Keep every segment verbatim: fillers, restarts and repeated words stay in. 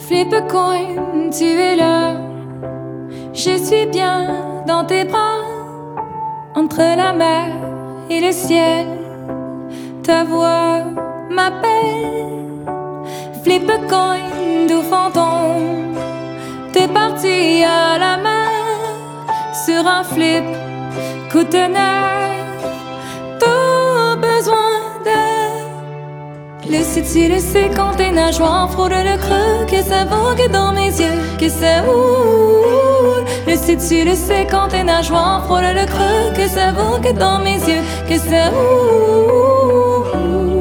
Flip a coin, tu es là. Je suis bien dans tes bras. Entre la mer et le ciel, ta voix m'appelle. Flip a coin, doux fantôme. T'es parti à la mer sur un flip coutonneur. T'as besoin d'air. Le sais-tu, le sais quand tes nageoires frôlent le creux, que ça vogue dans mes yeux, que ça roule. Le sais-tu, le sais quand tes nageoires frôlent le creux, que ça vogue dans mes yeux, que ça roule.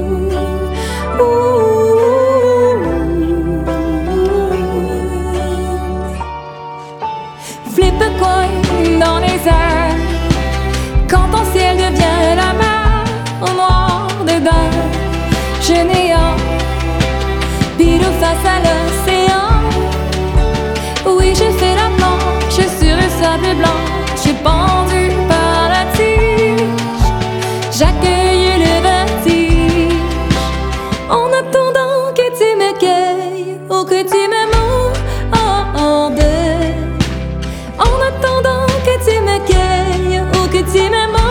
Flip a coin dans les airs, quand ton ciel devient la mer, au noir dedans, je néant, pilou face à l'océan. Oui, j'ai fait la planche sur le sable blanc, j'ai pendu par la tige, j'accueille le vertige, en attendant que tu me cueilles ou que tu me mordes. En attendant que tu me cueilles ou que tu me mordes.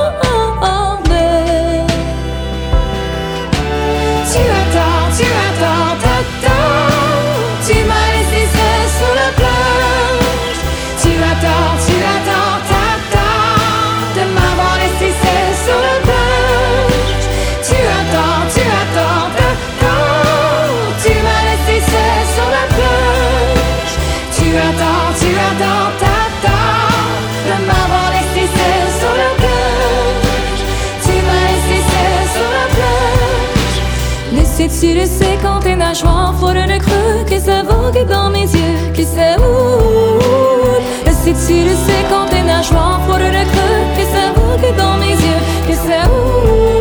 Tu attends, tu attends, t'attends. Tu m'as laissé seul sur la plage. Tu attends, tu attends, t'attends de m'avoir laissé seul sur la plage. Tu attends, tu attends, t'attends. Tu m'as laissé seul sur la plage. Tu attends, tu attends, t'attends de m'avoir laissé seul sur la plage. Tu m'as laissé seul sur la plage. Le sais-tu, le sais quand tes nageoires frôlent le creux, que ça vogue dans mes yeux, que ça roule. Le sais-tu, le sais quand tes nageoires frôlent le creux, que ça vogue dans mes yeux, que ça roule.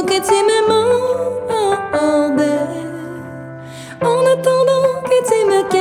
En attendant que tu me